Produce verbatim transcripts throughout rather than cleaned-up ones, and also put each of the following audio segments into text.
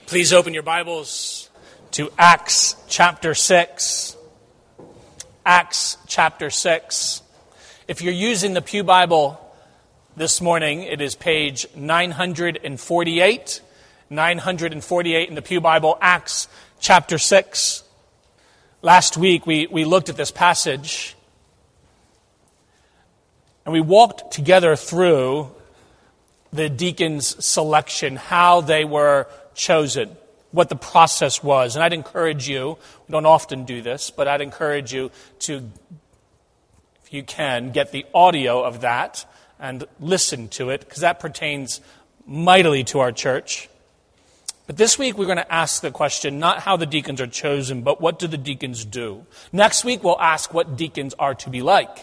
Please open your Bibles to Acts chapter six. Acts chapter six. If you're using the Pew Bible this morning, it is page nine forty-eight. nine forty-eight in the Pew Bible, Acts chapter six. Last week we, we looked at this passage and we walked together through the deacons' selection, how they were chosen, what the process was. And I'd encourage you, we don't often do this, but I'd encourage you to, if you can, get the audio of that and listen to it, because that pertains mightily to our church. But this week we're going to ask the question, not how the deacons are chosen, but what do the deacons do? Next week we'll ask what deacons are to be like.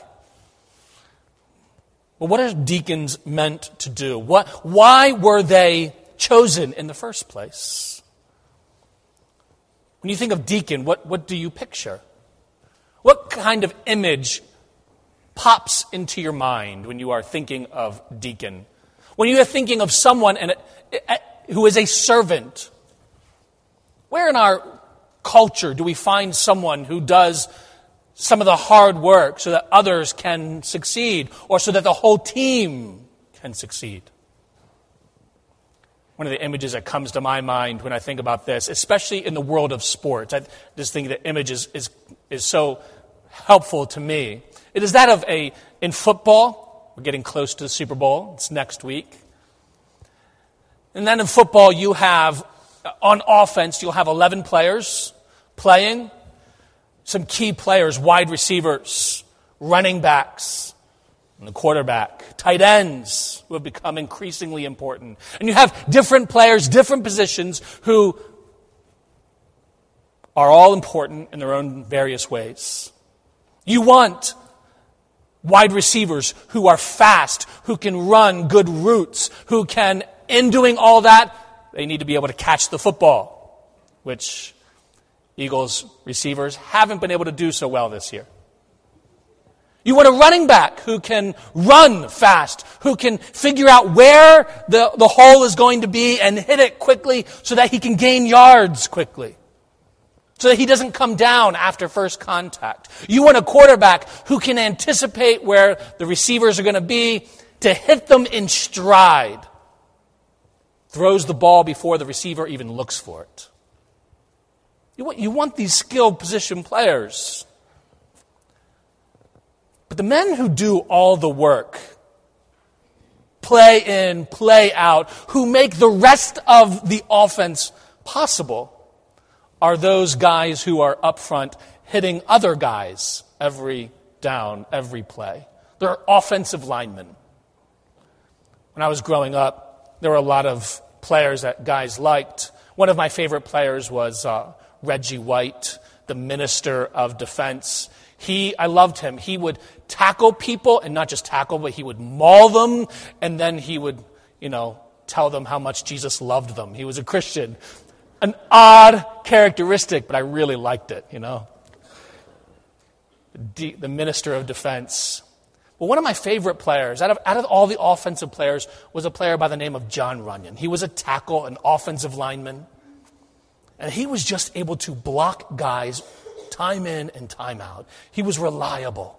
Well, what are deacons meant to do? What, why were they chosen in the first place? When you think of deacon, what, what do you picture? What kind of image pops into your mind when you are thinking of deacon? When you are thinking of someone and who is a servant, where in our culture do we find someone who does some of the hard work so that others can succeed, or so that the whole team can succeed? One of the images that comes to my mind when I think about this, especially in the world of sports, I just think the image is, is, is so helpful to me. It is that of a, in football, we're getting close to the Super Bowl, it's next week. And then in football, you have, on offense, you'll have eleven players playing. Some key players, wide receivers, running backs, and the quarterback, tight ends who have become increasingly important. And you have different players, different positions who are all important in their own various ways. You want wide receivers who are fast, who can run good routes, who can, in doing all that, they need to be able to catch the football, which Eagles receivers haven't been able to do so well this year. You want a running back who can run fast, who can figure out where the, the hole is going to be and hit it quickly so that he can gain yards quickly, so that he doesn't come down after first contact. You want a quarterback who can anticipate where the receivers are going to be to hit them in stride, throws the ball before the receiver even looks for it. You want, you want these skilled position players. But the men who do all the work, play in, play out, who make the rest of the offense possible, are those guys who are up front hitting other guys every down, every play. They're offensive linemen. When I was growing up, there were a lot of players that guys liked. One of my favorite players was uh, Reggie White, the Minister of Defense. He, I loved him. He would tackle people, and not just tackle, but he would maul them, and then he would, you know, tell them how much Jesus loved them. He was a Christian. An odd characteristic, but I really liked it, you know. The, the Minister of Defense. Well, one of my favorite players, out of, out of all the offensive players, was a player by the name of John Runyon. He was a tackle, an offensive lineman. And he was just able to block guys time in and time out. He was reliable.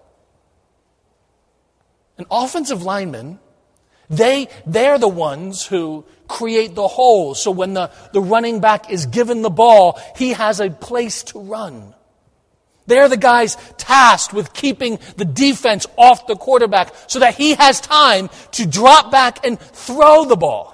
And offensive linemen, they, they're the ones who create the holes. So when the, the running back is given the ball, he has a place to run. They're the guys tasked with keeping the defense off the quarterback so that he has time to drop back and throw the ball.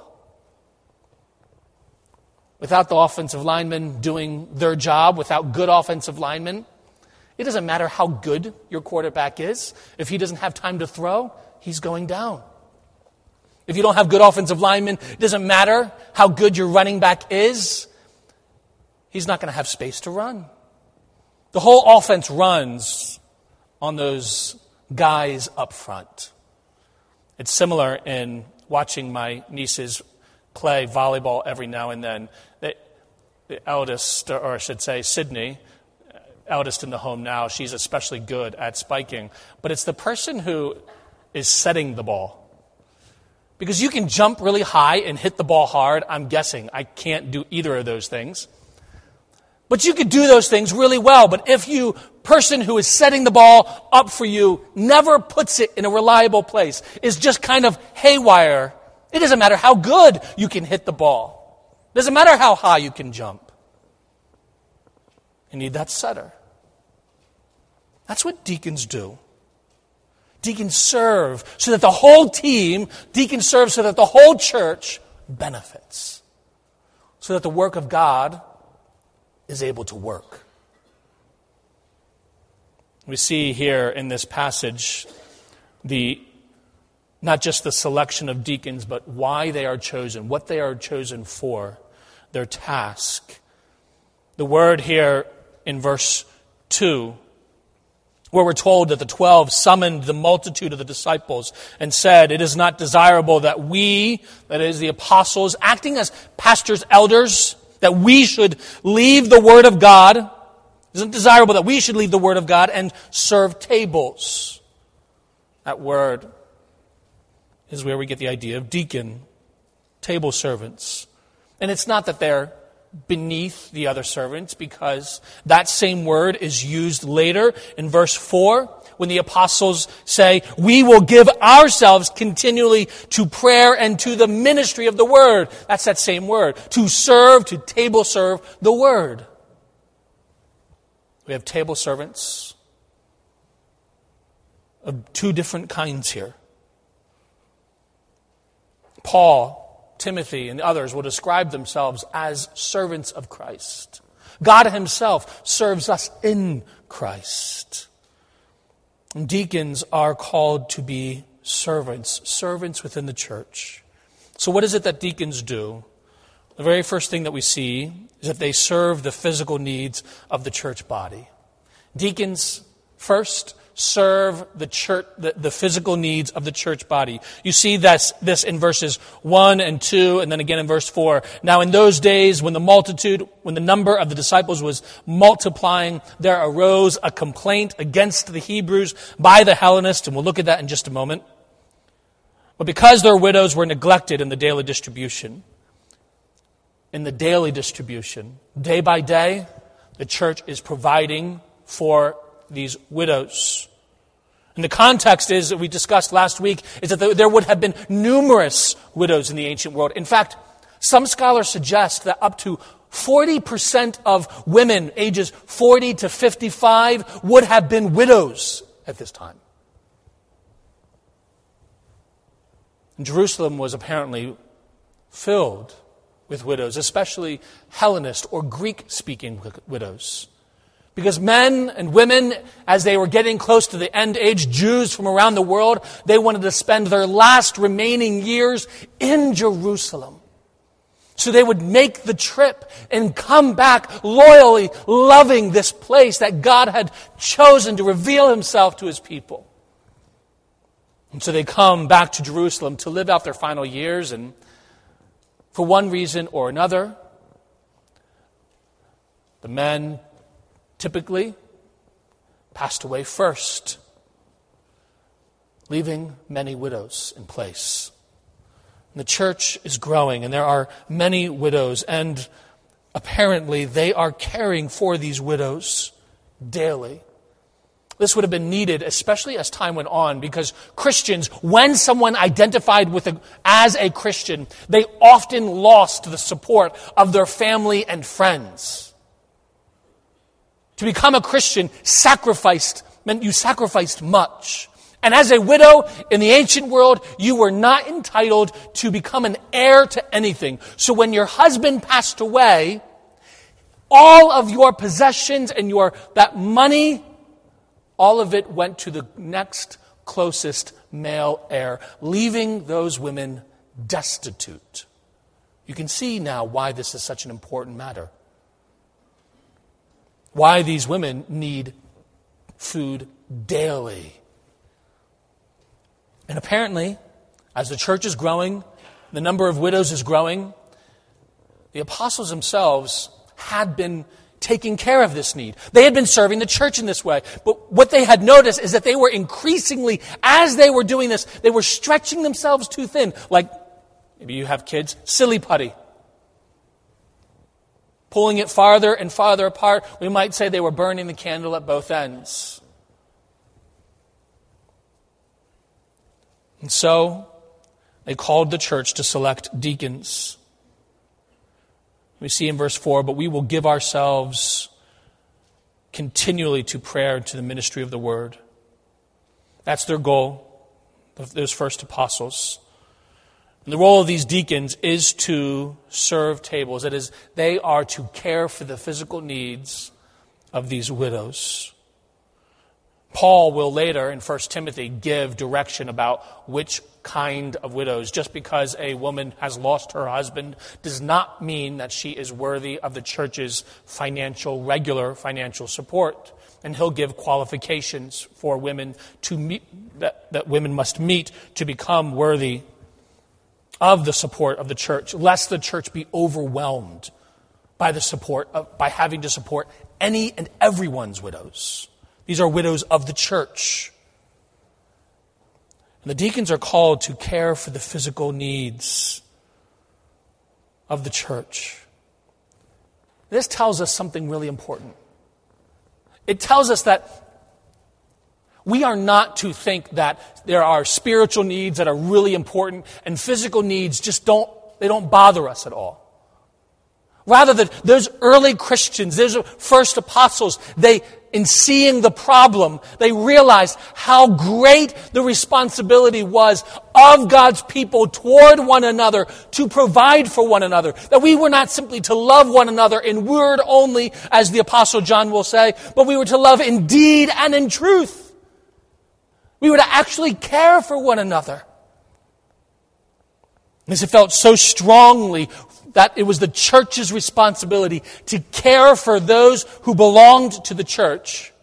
Without the offensive linemen doing their job, without good offensive linemen, it doesn't matter how good your quarterback is. If he doesn't have time to throw, he's going down. If you don't have good offensive linemen, it doesn't matter how good your running back is. He's not going to have space to run. The whole offense runs on those guys up front. It's similar in watching my nieces play volleyball every now and then. The, the eldest, or I should say Sydney, eldest in the home now, she's especially good at spiking. But it's the person who is setting the ball. Because you can jump really high and hit the ball hard. I'm guessing I can't do either of those things. But you could do those things really well. But if you, person who is setting the ball up for you, never puts it in a reliable place, is just kind of haywire, it doesn't matter how good you can hit the ball. It doesn't matter how high you can jump. You need that setter. That's what deacons do. Deacons serve so that the whole team, deacons serve so that the whole church benefits. So that the work of God is able to work. We see here in this passage the not just the selection of deacons, but why they are chosen, what they are chosen for, their task. The word here in verse two, where we're told that the twelve summoned the multitude of the disciples and said, "It is not desirable that we," that is the apostles, acting as pastors, elders, that we should leave the Word of God. It isn't desirable that we should leave the Word of God and serve tables. That word is where we get the idea of deacon, table servants. And it's not that they're beneath the other servants, because that same word is used later in verse four when the apostles say, "We will give ourselves continually to prayer and to the ministry of the word." That's that same word. To serve, to table serve the word. We have table servants of two different kinds here. Paul, Timothy, and others will describe themselves as servants of Christ. God himself serves us in Christ. And deacons are called to be servants, servants within the church. So what is it that deacons do? The very first thing that we see is that they serve the physical needs of the church body. Deacons, first, serve the church, the, the physical needs of the church body. You see this, this in verses one and two, and then again in verse four. Now in those days, when the multitude, when the number of the disciples was multiplying, there arose a complaint against the Hebrews by the Hellenists, and we'll look at that in just a moment. But because their widows were neglected in the daily distribution, in the daily distribution, day by day, the church is providing for these widows. And the context is, that we discussed last week, is that there would have been numerous widows in the ancient world. In fact, some scholars suggest that up to forty percent of women ages forty to fifty-five would have been widows at this time. And Jerusalem was apparently filled with widows, especially Hellenist or Greek-speaking widows. Because men and women, as they were getting close to the end age, Jews from around the world, they wanted to spend their last remaining years in Jerusalem. So they would make the trip and come back loyally loving this place that God had chosen to reveal himself to his people. And so they come back to Jerusalem to live out their final years, and for one reason or another, the men typically passed away first, leaving many widows in place. And the church is growing, and there are many widows, and apparently they are caring for these widows daily. This would have been needed, especially as time went on, because Christians, when someone identified with a, as a Christian, they often lost the support of their family and friends. To become a Christian sacrificed, meant you sacrificed much. And as a widow in the ancient world, you were not entitled to become an heir to anything. So when your husband passed away, all of your possessions and your that money, all of it went to the next closest male heir, leaving those women destitute. You can see now why this is such an important matter. Why these women need food daily. And apparently, as the church is growing, the number of widows is growing, the apostles themselves had been taking care of this need. They had been serving the church in this way. But what they had noticed is that they were increasingly, as they were doing this, they were stretching themselves too thin. Like, maybe you have kids, silly putty. Pulling it farther and farther apart. We might say they were burning the candle at both ends. And so, they called the church to select deacons. We see in verse four, but we will give ourselves continually to prayer and to the ministry of the word. That's their goal, those first apostles. And the role of these deacons is to serve tables. That is, they are to care for the physical needs of these widows. Paul will later in First Timothy give direction about which kind of widows. Just because a woman has lost her husband does not mean that she is worthy of the church's financial, regular financial support. And he'll give qualifications for women to meet, that, that women must meet to become worthy of the support of the church, lest the church be overwhelmed by the support of, by having to support any and everyone's widows. These are widows of the church. And the deacons are called to care for the physical needs of the church. This tells us something really important. It tells us that we are not to think that there are spiritual needs that are really important and physical needs just don't, they don't bother us at all. Rather, that those early Christians, those first apostles, they, in seeing the problem, they realized how great the responsibility was of God's people toward one another to provide for one another. That we were not simply to love one another in word only, as the Apostle John will say, but we were to love in deed and in truth. We were to actually care for one another. Because it felt so strongly that it was the church's responsibility to care for those who belonged to the church.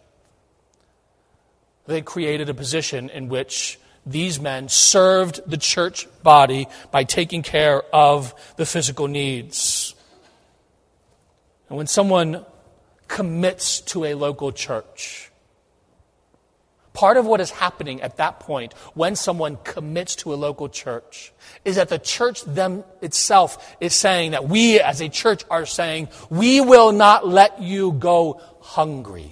They created a position in which these men served the church body by taking care of the physical needs. And when someone commits to a local church, part of what is happening at that point when someone commits to a local church is that the church them itself is saying that we as a church are saying, we will not let you go hungry.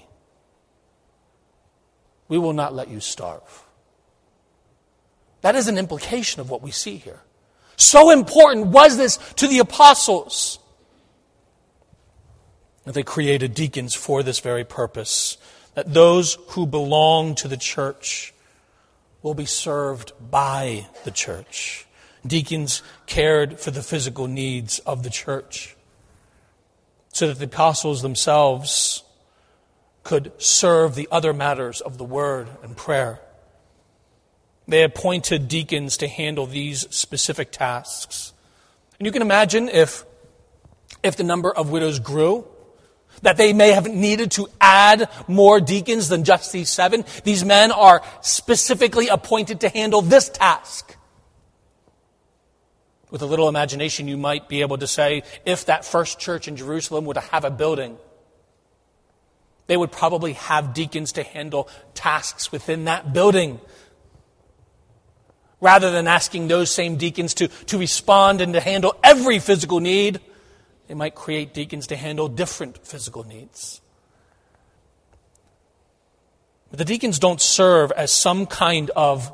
We will not let you starve. That is an implication of what we see here. So important was this to the apostles that they created deacons for this very purpose. That those who belong to the church will be served by the church. Deacons cared for the physical needs of the church so that the apostles themselves could serve the other matters of the word and prayer. They appointed deacons to handle these specific tasks. And you can imagine if, if the number of widows grew, that they may have needed to add more deacons than just these seven. These men are specifically appointed to handle this task. With a little imagination, you might be able to say, if that first church in Jerusalem would have a building, they would probably have deacons to handle tasks within that building. Rather than asking those same deacons to, to respond and to handle every physical need, they might create deacons to handle different physical needs. But the deacons don't serve as some kind of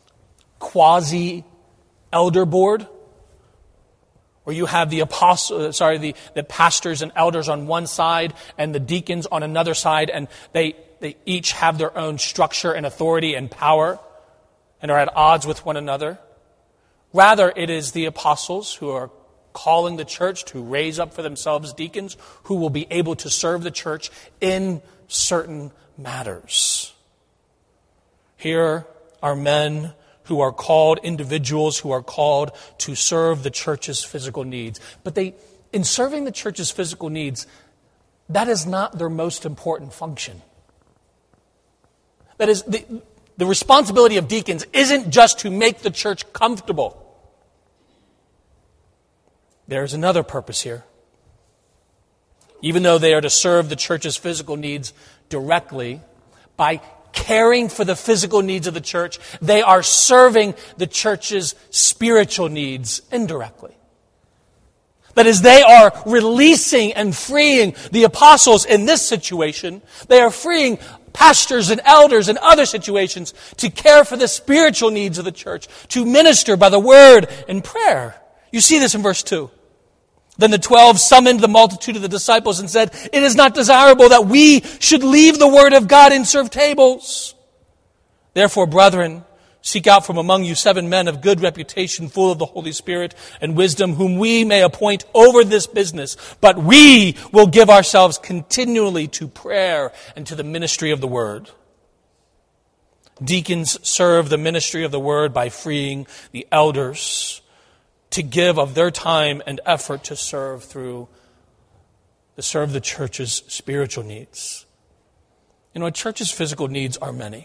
quasi-elder board, where you have the apostle, sorry, the, the pastors and elders on one side and the deacons on another side, and they, they each have their own structure and authority and power and are at odds with one another. Rather, it is the apostles who are calling the church to raise up for themselves deacons who will be able to serve the church in certain matters. Here are men who are called, individuals who are called to serve the church's physical needs. But they, in serving the church's physical needs, that is not their most important function. That is, the, the responsibility of deacons isn't just to make the church comfortable. There's another purpose here. even though they are to serve the church's physical needs directly, by caring for the physical needs of the church, they are serving the church's spiritual needs indirectly. That is, they are releasing and freeing the apostles in this situation. They are freeing pastors and elders in other situations to care for the spiritual needs of the church, to minister by the word and prayer. You see this in verse two. Then the twelve summoned the multitude of the disciples and said, "It is not desirable that we should leave the word of God and serve tables. Therefore, brethren, seek out from among you seven men of good reputation, full of the Holy Spirit and wisdom, whom we may appoint over this business. But we will give ourselves continually to prayer and to the ministry of the word." Deacons serve the ministry of the word by freeing the elders to give of their time and effort to serve through, to serve the church's spiritual needs. You know, a church's physical needs are many.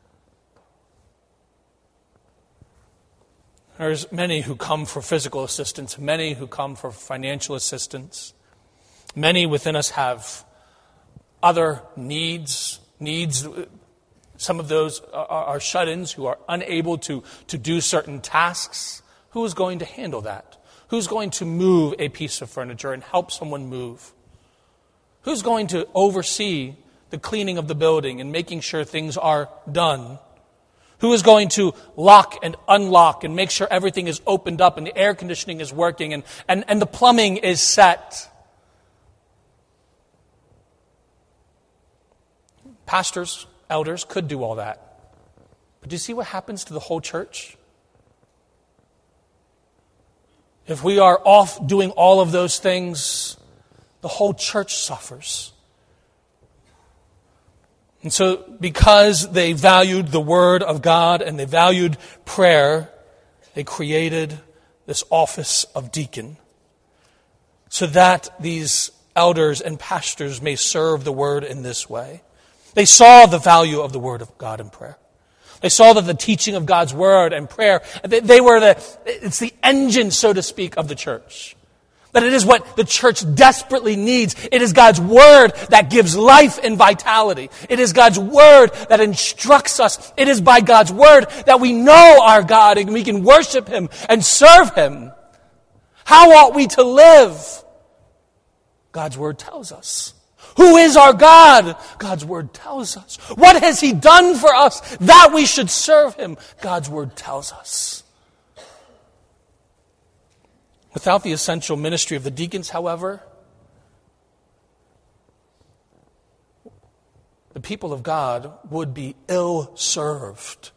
There's many who come for physical assistance, many who come for financial assistance. Many within us have other needs, needs. Some of those are, are shut-ins who are unable to, to do certain tasks. Who is going to handle that? Who's going to move a piece of furniture and help someone move? Who's going to oversee the cleaning of the building and making sure things are done? Who is going to lock and unlock and make sure everything is opened up and the air conditioning is working and, and, and the plumbing is set? Pastors, elders could do all that. But do you see what happens to the whole church? If we are off doing all of those things, the whole church suffers. And so, because they valued the Word of God and they valued prayer, they created this office of deacon so that these elders and pastors may serve the Word in this way. They saw the value of the Word of God in prayer. They saw that the teaching of God's Word and prayer, they, they were the, it's the engine, so to speak, of the church. That it is what the church desperately needs. It is God's Word that gives life and vitality. It is God's Word that instructs us. It is by God's Word that we know our God and we can worship Him and serve Him. How ought we to live? God's Word tells us. Who is our God? God's Word tells us. What has He done for us that we should serve Him? God's Word tells us. Without the essential ministry of the deacons, however, the people of God would be ill-served.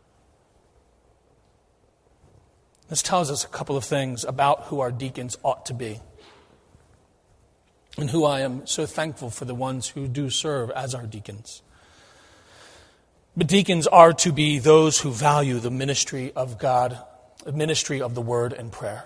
This tells us a couple of things about who our deacons ought to be, and who I am so thankful for the ones who do serve as our deacons. But deacons are to be those who value the ministry of God, the ministry of the Word and prayer.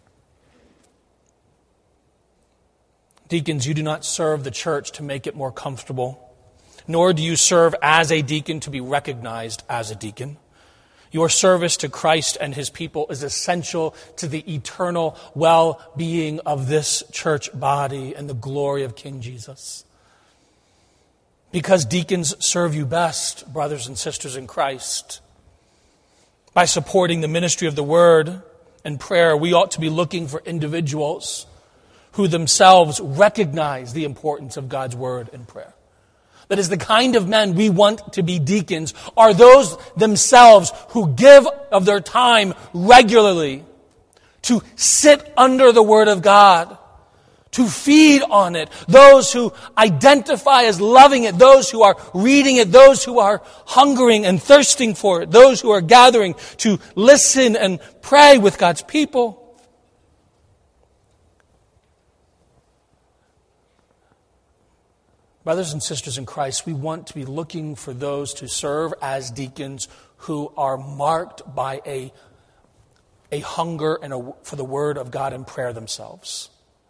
Deacons, you do not serve the church to make it more comfortable, nor do you serve as a deacon to be recognized as a deacon. Your service to Christ and His people is essential to the eternal well-being of this church body and the glory of King Jesus. Because deacons serve you best, brothers and sisters in Christ, by supporting the ministry of the Word and prayer, we ought to be looking for individuals who themselves recognize the importance of God's Word and prayer. That is, the kind of men we want to be deacons are those themselves who give of their time regularly to sit under the Word of God, to feed on it. Those who identify as loving it, those who are reading it, those who are hungering and thirsting for it, those who are gathering to listen and pray with God's people. Brothers and sisters in Christ, we want to be looking for those to serve as deacons who are marked by a, a hunger and a, for the Word of God and prayer themselves.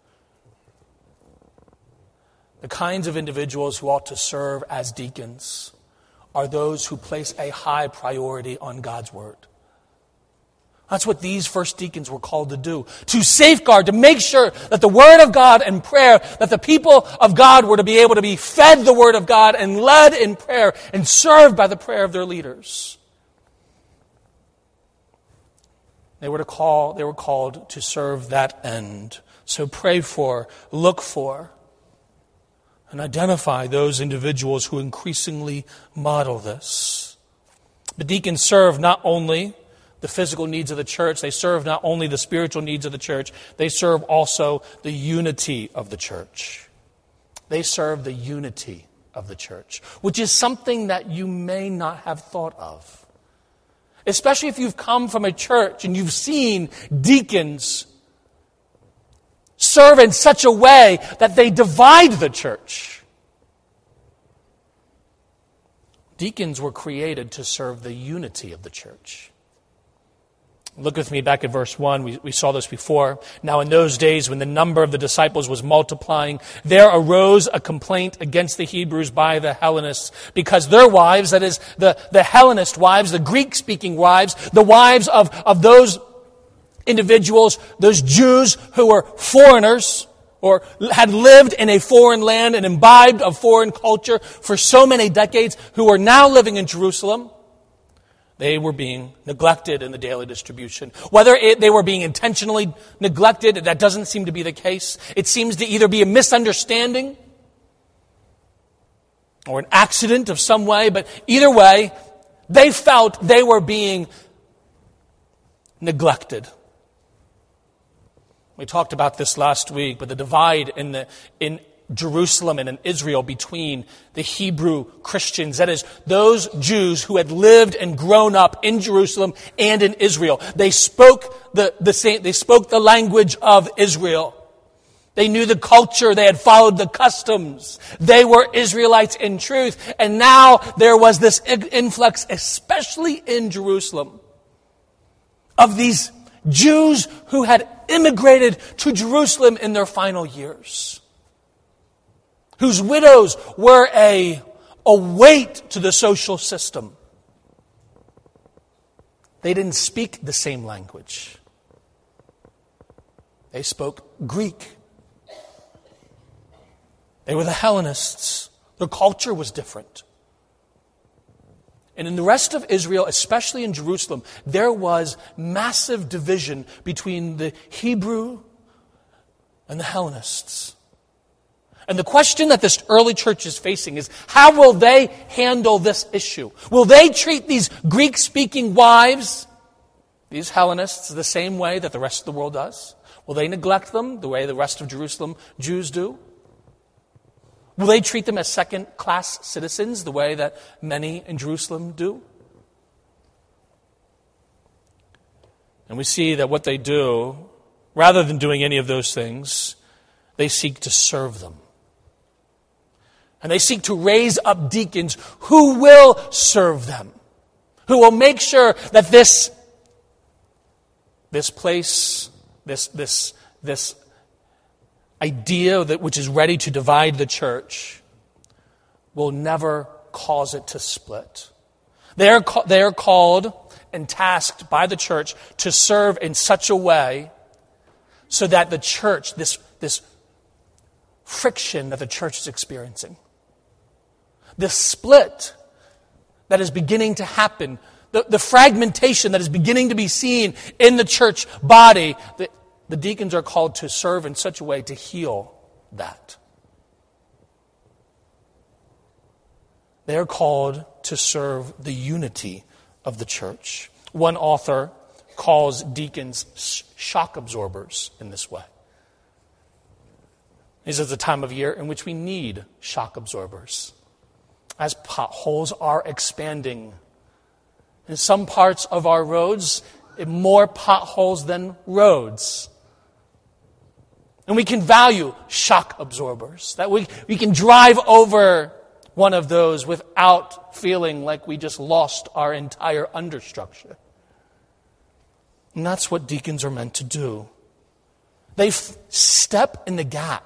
The kinds of individuals who ought to serve as deacons are those who place a high priority on God's Word, That's what these first deacons were called to do. To safeguard, to make sure that the Word of God and prayer, that the people of God were to be able to be fed the Word of God and led in prayer and served by the prayer of their leaders. They were to call, they were called to serve that end. So pray for, look for, and identify those individuals who increasingly model this. The deacons serve not only the physical needs of the church, they serve not only the spiritual needs of the church, they serve also the unity of the church. They serve the unity of the church, which is something that you may not have thought of. Especially if you've come from a church and you've seen deacons serve in such a way that they divide the church. Deacons were created to serve the unity of the church. Look with me back at verse one. We, we saw this before. Now in those days when the number of the disciples was multiplying, there arose a complaint against the Hebrews by the Hellenists, because their wives, that is, the, the Hellenist wives, the Greek-speaking wives, the wives of, of those individuals, those Jews who were foreigners, or had lived in a foreign land and imbibed of foreign culture for so many decades, who were now living in Jerusalem, they were being neglected in the daily distribution. Whether it, they were being intentionally neglected, that doesn't seem to be the case. It seems to either be a misunderstanding or an accident of some way, but either way, they felt they were being neglected. We talked about this last week, but the divide in the in Jerusalem and in Israel between the Hebrew Christians, that is, those Jews who had lived and grown up in Jerusalem and in Israel. They spoke the, the same, they spoke the language of Israel. They knew the culture, they had followed the customs. They were Israelites in truth, and now there was this influx, especially in Jerusalem, of these Jews who had immigrated to Jerusalem in their final years, whose widows were a, a weight to the social system. They didn't speak the same language. They spoke Greek. They were the Hellenists. Their culture was different. And in the rest of Israel, especially in Jerusalem, there was massive division between the Hebrew and the Hellenists. And the question that this early church is facing is, how will they handle this issue? Will they treat these Greek-speaking wives, these Hellenists, the same way that the rest of the world does? Will they neglect them the way the rest of Jerusalem Jews do? Will they treat them as second-class citizens the way that many in Jerusalem do? And we see that what they do, rather than doing any of those things, they seek to serve them. And they seek to raise up deacons who will serve them, who will make sure that this, this place, this, this, this idea that which is ready to divide the church will never cause it to split. They are, they are called and tasked by the church to serve in such a way so that the church, this, this friction that the church is experiencing, the split that is beginning to happen, the, the fragmentation that is beginning to be seen in the church body, the, the deacons are called to serve in such a way to heal that. They are called to serve the unity of the church. One author calls deacons shock absorbers in this way. This is a time of year in which we need shock absorbers. As potholes are expanding. In some parts of our roads, more potholes than roads. And we can value shock absorbers. That we, we can drive over one of those without feeling like we just lost our entire understructure. And that's what deacons are meant to do. They f- step in the gap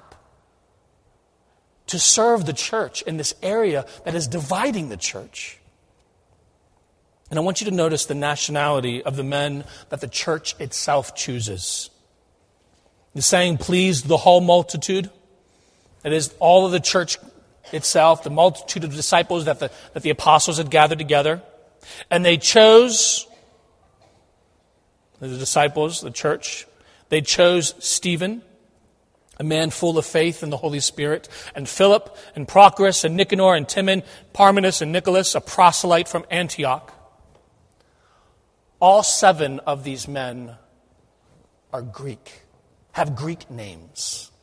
to serve the church in this area that is dividing the church. And I want you to notice the nationality of the men that the church itself chooses. The saying pleased the whole multitude. It is all of the church itself, the multitude of disciples that the, that the apostles had gathered together. And they chose, the disciples, the church, they chose Stephen, a man full of faith in the Holy Spirit, and Philip, and Prochorus, and Nicanor, and Timon, Parmenas, and Nicholas, a proselyte from Antioch. All seven of these men are Greek, have Greek names.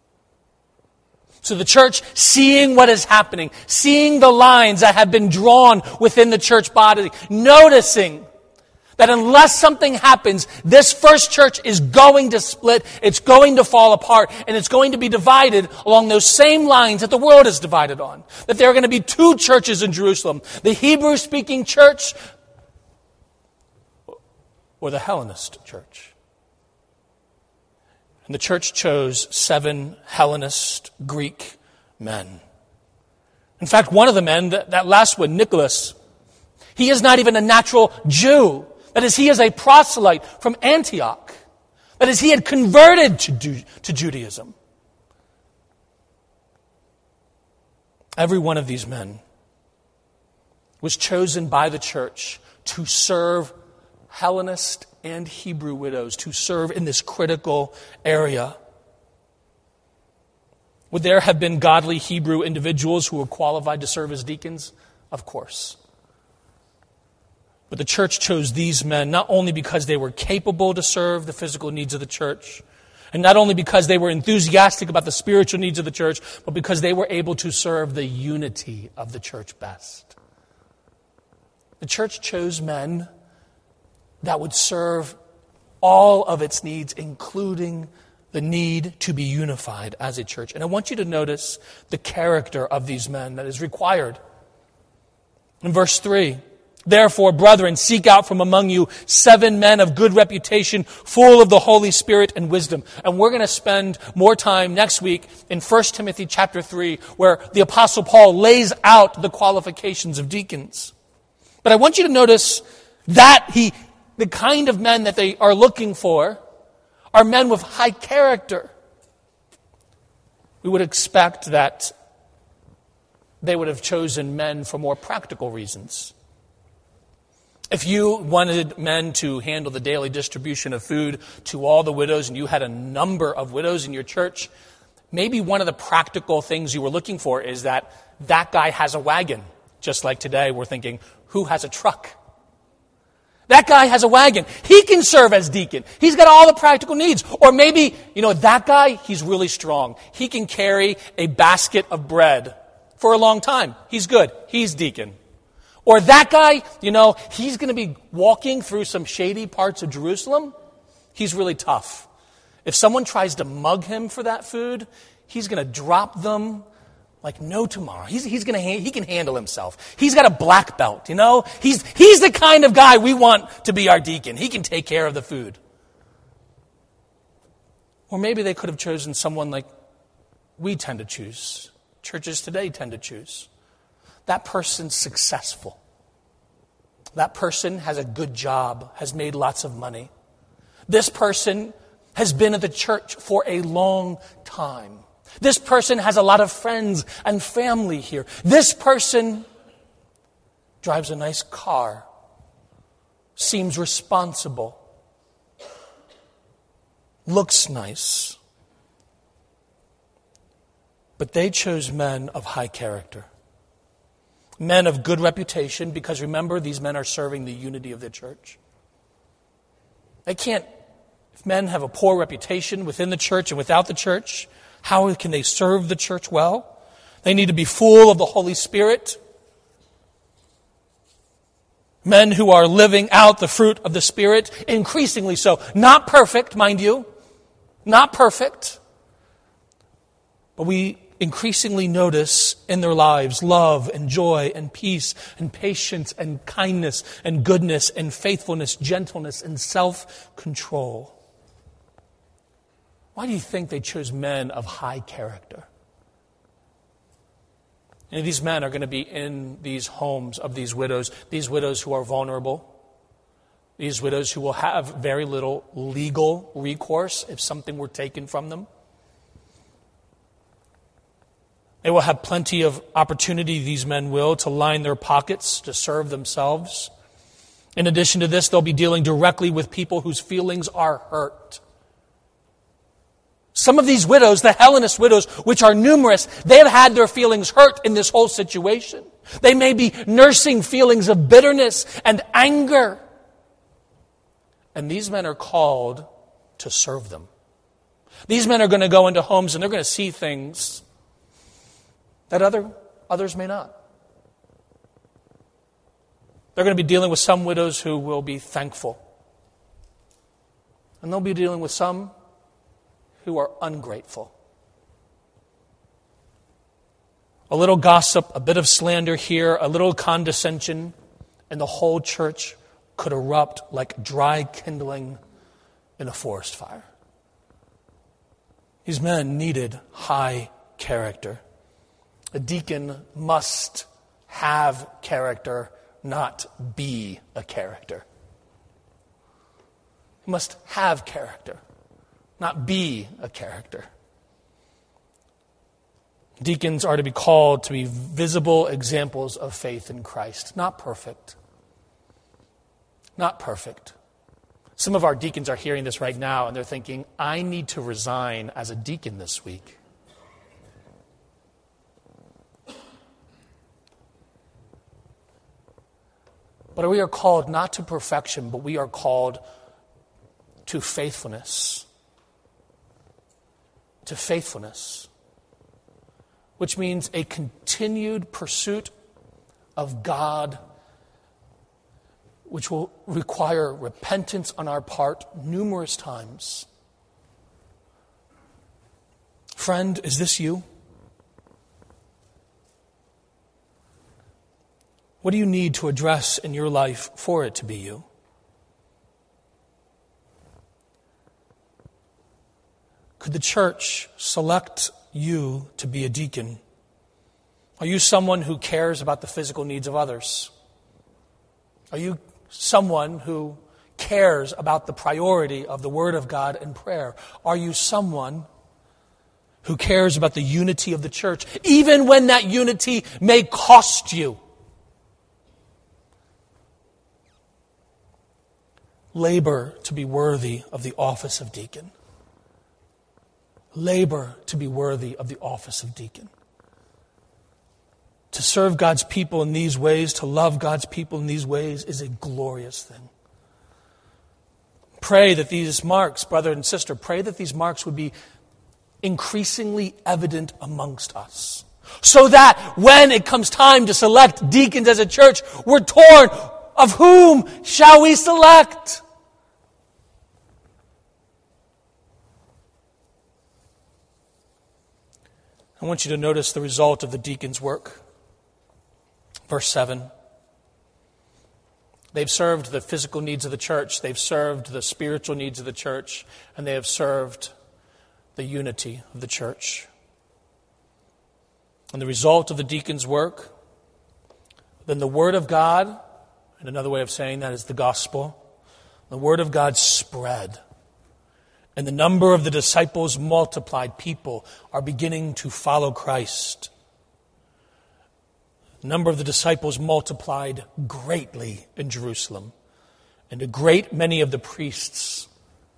So the church, seeing what is happening, seeing the lines that have been drawn within the church body, noticing that unless something happens, this first church is going to split, it's going to fall apart, and it's going to be divided along those same lines that the world is divided on. That there are going to be two churches in Jerusalem, the Hebrew-speaking church or the Hellenist church. And the church chose seven Hellenist Greek men. In fact, one of the men, that, that last one, Nicholas, he is not even a natural Jew. That is, he is a proselyte from Antioch. That is, he had converted to, to Judaism. Every one of these men was chosen by the church to serve Hellenist and Hebrew widows, to serve in this critical area. Would there have been godly Hebrew individuals who were qualified to serve as deacons? Of course. But the church chose these men not only because they were capable to serve the physical needs of the church, and not only because they were enthusiastic about the spiritual needs of the church, but because they were able to serve the unity of the church best. The church chose men that would serve all of its needs, including the need to be unified as a church. And I want you to notice the character of these men that is required. In verse three, therefore, brethren, seek out from among you seven men of good reputation, full of the Holy Spirit and wisdom. And we're going to spend more time next week in First Timothy chapter three, where the Apostle Paul lays out the qualifications of deacons. But I want you to notice that he, the kind of men that they are looking for are men with high character. We would expect that they would have chosen men for more practical reasons. If you wanted men to handle the daily distribution of food to all the widows and you had a number of widows in your church, maybe one of the practical things you were looking for is that that guy has a wagon. Just like today, we're thinking, who has a truck? That guy has a wagon. He can serve as deacon. He's got all the practical needs. Or maybe, you know, that guy, he's really strong. He can carry a basket of bread for a long time. He's good. He's deacon. Or that guy, you know, he's going to be walking through some shady parts of Jerusalem. He's really tough. If someone tries to mug him for that food, he's going to drop them like no tomorrow. He's, he's going to, he can handle himself. He's got a black belt, you know. He's, he's the kind of guy we want to be our deacon. He can take care of the food. Or maybe they could have chosen someone like we tend to choose. Churches today tend to choose. That person's successful. That person has a good job, has made lots of money. This person has been at the church for a long time. This person has a lot of friends and family here. This person drives a nice car, seems responsible, looks nice. But they chose men of high character. Men of good reputation, because remember, these men are serving the unity of the church. They can't, if men have a poor reputation within the church and without the church, how can they serve the church well? They need to be full of the Holy Spirit. Men who are living out the fruit of the Spirit, increasingly so. Not perfect, mind you. Not perfect. But we increasingly notice in their lives love and joy and peace and patience and kindness and goodness and faithfulness, gentleness and self-control. Why do you think they chose men of high character? And these men are going to be in these homes of these widows, these widows who are vulnerable, these widows who will have very little legal recourse if something were taken from them. They will have plenty of opportunity, these men will, to line their pockets, to serve themselves. In addition to this, they'll be dealing directly with people whose feelings are hurt. Some of these widows, the Hellenist widows, which are numerous, they have had their feelings hurt in this whole situation. They may be nursing feelings of bitterness and anger. And these men are called to serve them. These men are going to go into homes and they're going to see things that other others may not. They're going to be dealing with some widows who will be thankful. And they'll be dealing with some who are ungrateful. A little gossip, a bit of slander here, a little condescension, and the whole church could erupt like dry kindling in a forest fire. These men needed high character. A deacon must have character, not be a character. He must have character, not be a character. Deacons are to be called to be visible examples of faith in Christ. Not perfect. Not perfect. Some of our deacons are hearing this right now and they're thinking, I need to resign as a deacon this week. But we are called not to perfection, but we are called to faithfulness. To faithfulness. Which means a continued pursuit of God, which will require repentance on our part numerous times. Friend, is this you? What do you need to address in your life for it to be you? Could the church select you to be a deacon? Are you someone who cares about the physical needs of others? Are you someone who cares about the priority of the Word of God and prayer? Are you someone who cares about the unity of the church, even when that unity may cost you? Labor to be worthy of the office of deacon. Labor to be worthy of the office of deacon. To serve God's people in these ways, to love God's people in these ways is a glorious thing. Pray that these marks, brother and sister, pray that these marks would be increasingly evident amongst us. So that when it comes time to select deacons as a church, we're torn. Of whom shall we select? I want you to notice the result of the deacon's work. Verse seven. They've served the physical needs of the church. They've served the spiritual needs of the church. And they have served the unity of the church. And the result of the deacon's work, then the Word of God, and another way of saying that is the gospel. The Word of God spread. And the number of the disciples multiplied. People are beginning to follow Christ. The number of the disciples multiplied greatly in Jerusalem. And a great many of the priests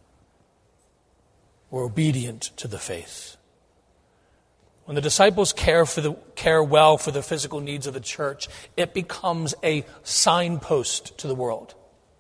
were obedient to the faith. When the disciples care for the care well for the physical needs of the church, it becomes a signpost to the world.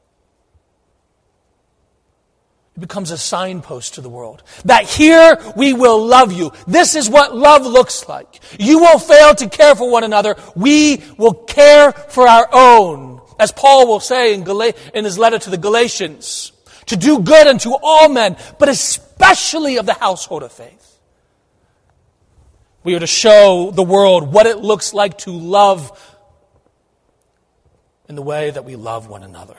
It becomes a signpost to the world. That here we will love you. This is what love looks like. You will fail to care for one another. We will care for our own. As Paul will say in, Gal- in his letter to the Galatians, to do good unto all men, but especially of the household of faith. We are to show the world what it looks like to love in the way that we love one another.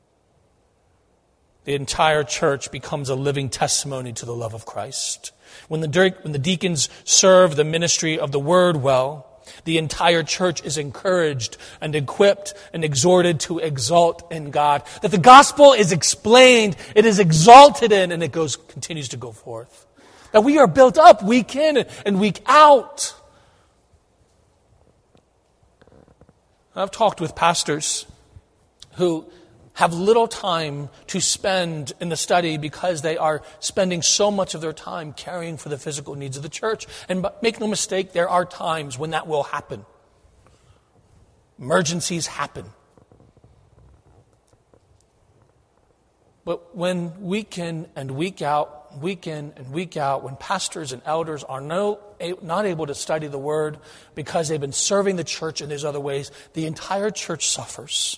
The entire church becomes a living testimony to the love of Christ. When the, when the deacons serve the ministry of the word well, The entire church is encouraged and equipped and exhorted to exalt in God. That the gospel is explained, it is exalted in, and it goes continues to go forth. That we are built up week in and week out. I've talked with pastors who have little time to spend in the study because they are spending so much of their time caring for the physical needs of the church. And make no mistake, there are times when that will happen. Emergencies happen. But when week in and week out, week in and week out, when pastors and elders are no, not able to study the Word because they've been serving the church in these other ways, the entire church suffers.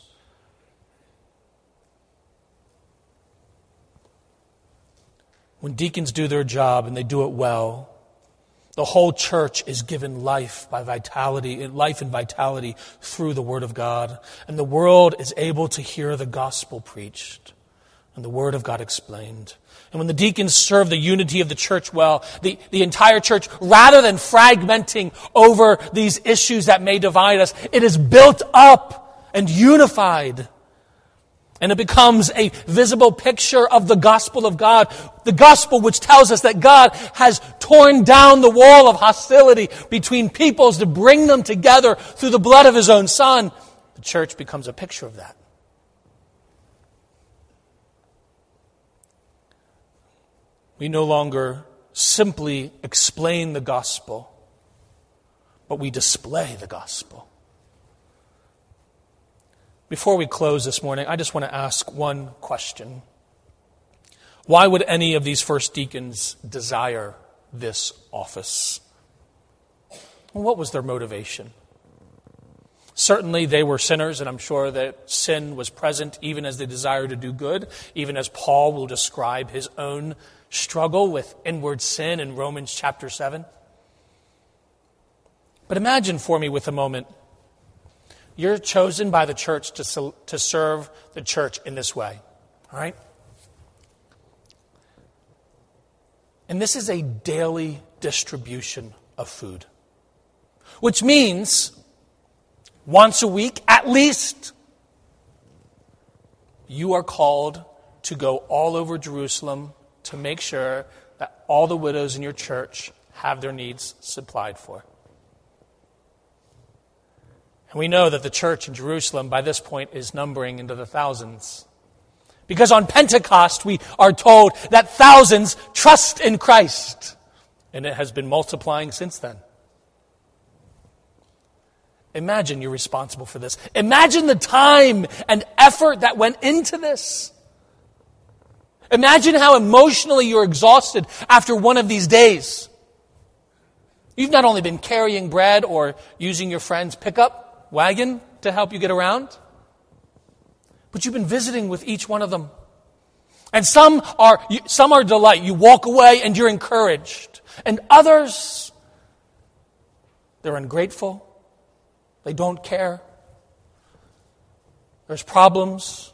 When deacons do their job and they do it well, the whole church is given life by vitality, life and vitality through the Word of God. And the world is able to hear the gospel preached and the Word of God explained. And when the deacons serve the unity of the church well, the, the entire church, rather than fragmenting over these issues that may divide us, it is built up and unified. And it becomes a visible picture of the gospel of God. The gospel which tells us that God has torn down the wall of hostility between peoples to bring them together through the blood of His own Son. The church becomes a picture of that. We no longer simply explain the gospel, but we display the gospel. Before we close this morning, I just want to ask one question. Why would any of these first deacons desire this office? What was their motivation? Certainly they were sinners, and I'm sure that sin was present even as they desired to do good, even as Paul will describe his own struggle with inward sin in Romans chapter seven. But imagine for me with a moment, you're chosen by the church to, to serve the church in this way. All right? And this is a daily distribution of food. Which means once a week, at least, you are called to go all over Jerusalem to make sure that all the widows in your church have their needs supplied for. And we know that the church in Jerusalem by this point is numbering into the thousands. Because on Pentecost we are told that thousands trust in Christ. And it has been multiplying since then. Imagine you're responsible for this. Imagine the time and effort that went into this. Imagine how emotionally you're exhausted after one of these days. You've not only been carrying bread or using your friend's pickup wagon to help you get around, but you've been visiting with each one of them. And some are some are delight. You walk away and you're encouraged. And others, they're ungrateful. They don't care. There's problems.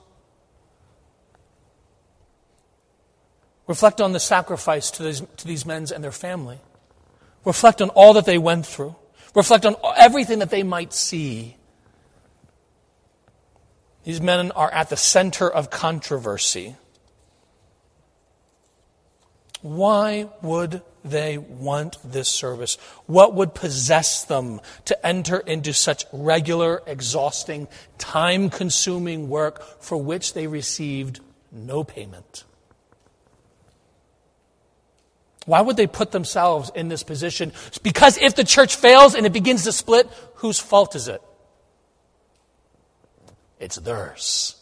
Reflect on the sacrifice to these, to these men and their family. Reflect on all that they went through. Reflect on everything that they might see. These men are at the center of controversy. Why would they want this service? What would possess them to enter into such regular, exhausting, time-consuming work for which they received no payment? Why would they put themselves in this position? Because if the church fails and it begins to split, whose fault is it? It's theirs.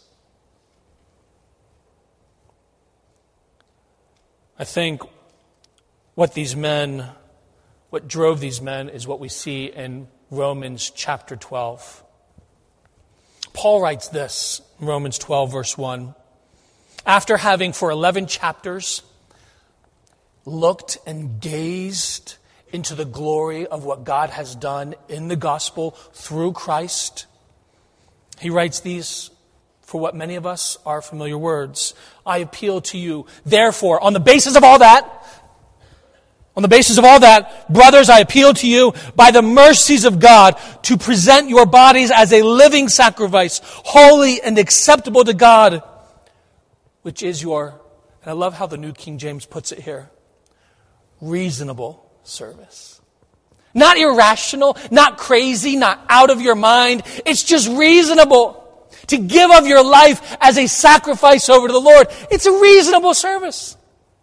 I think what these men, what drove these men is what we see in Romans chapter twelve. Paul writes this in Romans twelve, verse one. After having for eleven chapters looked and gazed into the glory of what God has done in the gospel through Christ, he writes these, for what many of us are familiar words. I appeal to you, therefore, on the basis of all that, On the basis of all that, brothers, I appeal to you by the mercies of God to present your bodies as a living sacrifice, holy and acceptable to God, which is your, and I love how the New King James puts it here, reasonable service. Not irrational, not crazy, not out of your mind. It's just reasonable to give of your life as a sacrifice over to the Lord. It's a reasonable service.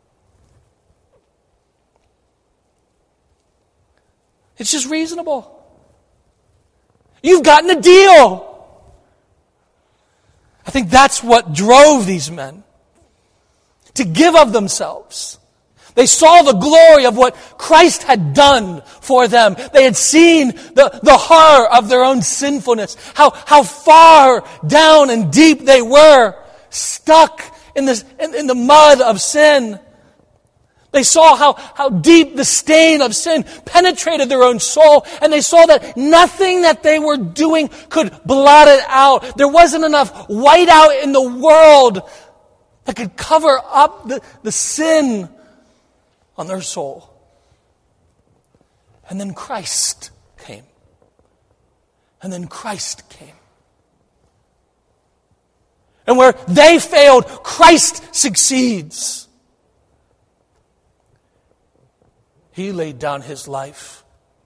It's just reasonable. You've gotten a deal. I think that's what drove these men to give of themselves. They saw the glory of what Christ had done for them. They had seen the, the horror of their own sinfulness, how, how far down and deep they were, stuck in, this, in, in the mud of sin. They saw how, how deep the stain of sin penetrated their own soul, and they saw that nothing that they were doing could blot it out. There wasn't enough whiteout in the world that could cover up the, the sin on their soul. And then Christ came. And then Christ came. And where they failed, Christ succeeds. He laid down His life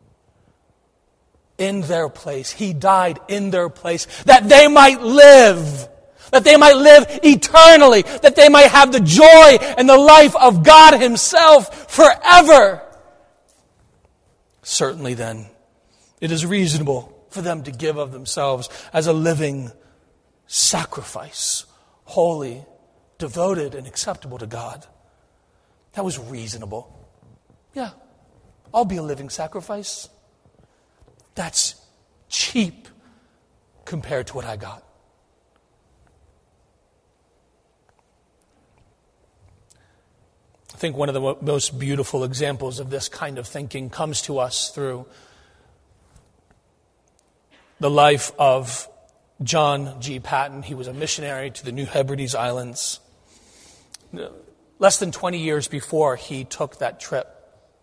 in their place. He died in their place that they might live. That they might live eternally. That they might have the joy and the life of God Himself forever. Certainly then, it is reasonable for them to give of themselves as a living sacrifice, holy, devoted, and acceptable to God. That was reasonable. Yeah, I'll be a living sacrifice. That's cheap compared to what I got. I think one of the most beautiful examples of this kind of thinking comes to us through the life of John G. Paton. He was a missionary to the New Hebrides Islands. Less than twenty years before he took that trip,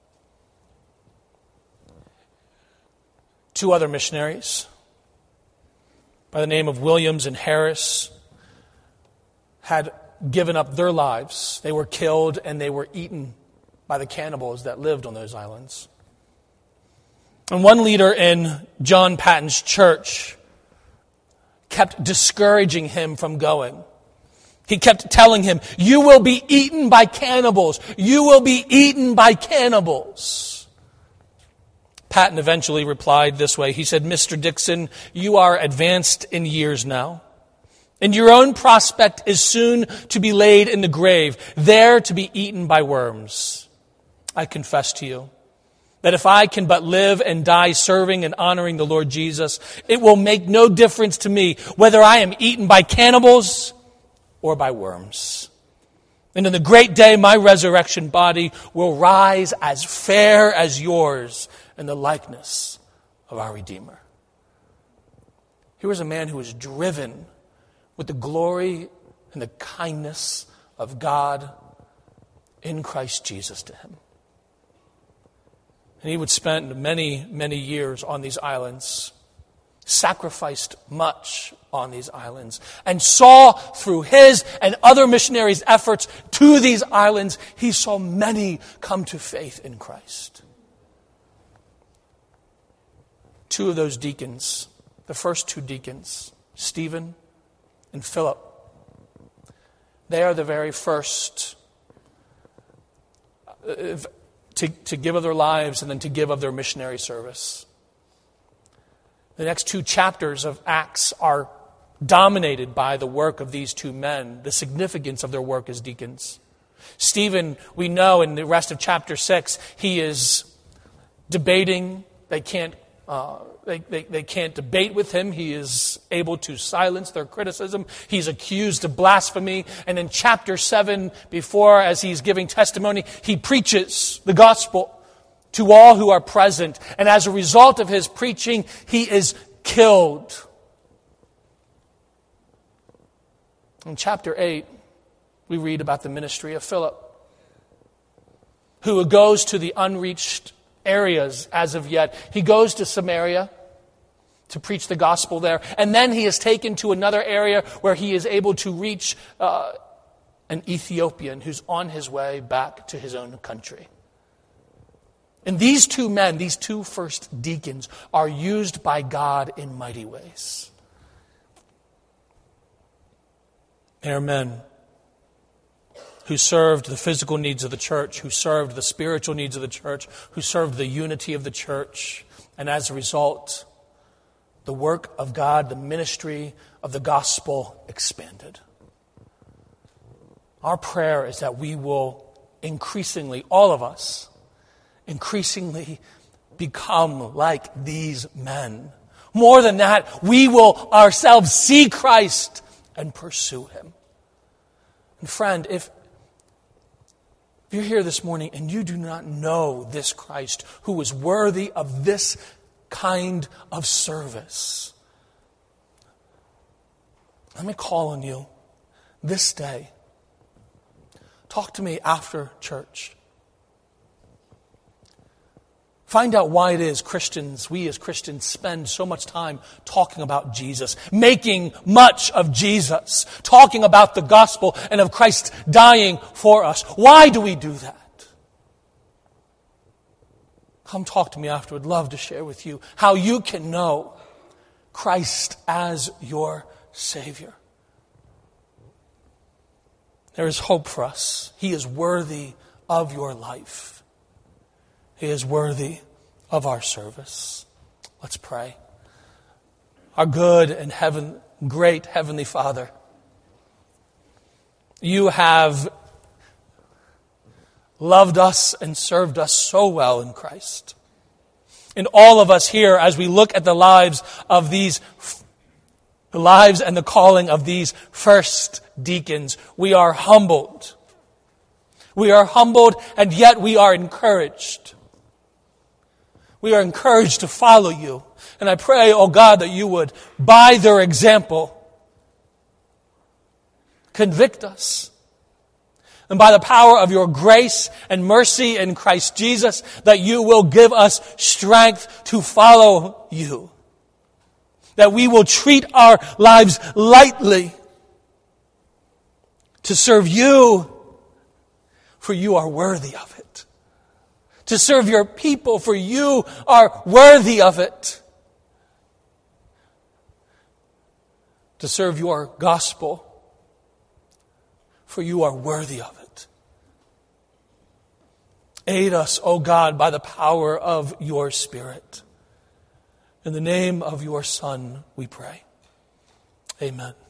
two other missionaries by the name of Williams and Harris had given up their lives. They were killed and they were eaten by the cannibals that lived on those islands. And one leader in John Paton's church kept discouraging him from going. He kept telling him, "You will be eaten by cannibals. You will be eaten by cannibals." Paton eventually replied this way. He said, "Mister Dixon, you are advanced in years now, and your own prospect is soon to be laid in the grave, there to be eaten by worms. I confess to you that if I can but live and die serving and honoring the Lord Jesus, it will make no difference to me whether I am eaten by cannibals or by worms. And in the great day, my resurrection body will rise as fair as yours in the likeness of our Redeemer." Here was a man who was driven with the glory and the kindness of God in Christ Jesus to him. And he would spend many, many years on these islands, sacrificed much on these islands, and saw through his and other missionaries' efforts to these islands, he saw many come to faith in Christ. Two of those deacons, the first two deacons, Stephen and Philip, they are the very first to, to give of their lives and then to give of their missionary service. The next two chapters of Acts are dominated by the work of these two men, the significance of their work as deacons. Stephen, we know in the rest of chapter six, he is debating. They can't uh, they, they, they can't debate with him. He is able to silence their criticism. He's accused of blasphemy. And in chapter seven, before, as he's giving testimony, he preaches the gospel to all who are present. And as a result of his preaching, he is killed. In chapter eight, we read about the ministry of Philip. who goes to the unreached areas as of yet. He goes to Samaria to preach the gospel there. And then he is taken to another area where he is able to reach uh, an Ethiopian who's on his way back to his own country. And these two men, these two first deacons, are used by God in mighty ways. They are men who served the physical needs of the church, who served the spiritual needs of the church, who served the unity of the church. And as a result, the work of God, the ministry of the gospel expanded. Our prayer is that we will increasingly, all of us, increasingly become like these men. More than that, we will ourselves see Christ and pursue him. And friend, if If you're here this morning and you do not know this Christ who is worthy of this kind of service, let me call on you this day. Talk to me after church. Find out why it is Christians, we as Christians, spend so much time talking about Jesus, making much of Jesus, talking about the gospel and of Christ dying for us. Why do we do that? Come talk to me after. I'd love to share with you how you can know Christ as your Savior. There is hope for us. He is worthy of your life. He is worthy of our service. Let's pray. Our good and heaven, great Heavenly Father, you have loved us and served us so well in Christ. And all of us here, as we look at the lives of these, the lives and the calling of these first deacons, we are humbled. We are humbled, and yet we are encouraged. We are encouraged to follow you. And I pray, oh God, that you would, by their example, convict us. And by the power of your grace and mercy in Christ Jesus, that you will give us strength to follow you. That we will treat our lives lightly to serve you, for you are worthy of it. To serve your people, for you are worthy of it. To serve your gospel, for you are worthy of it. Aid us, O God, by the power of your Spirit. In the name of your Son, we pray. Amen.